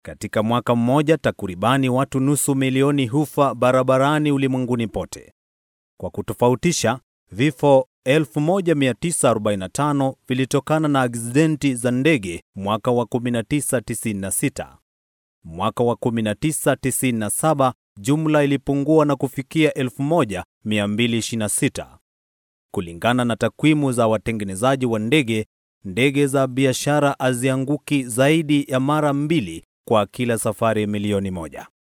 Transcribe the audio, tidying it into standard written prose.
Katika mwaka mmoja takribani watu nusu milioni hufa barabarani ulimwenguni pote. Kwa kutofautisha, vifo 1945 vilitokana na aksidenti za ndege mwaka wa 1996. Mwaka wa 1997 jumla ilipungua na kufikia 1226. Kulingana na takwimu za watengenezaji wa ndege, ndege za biashara hazianguki zaidi ya mara 2 kwa kila safari milioni 1.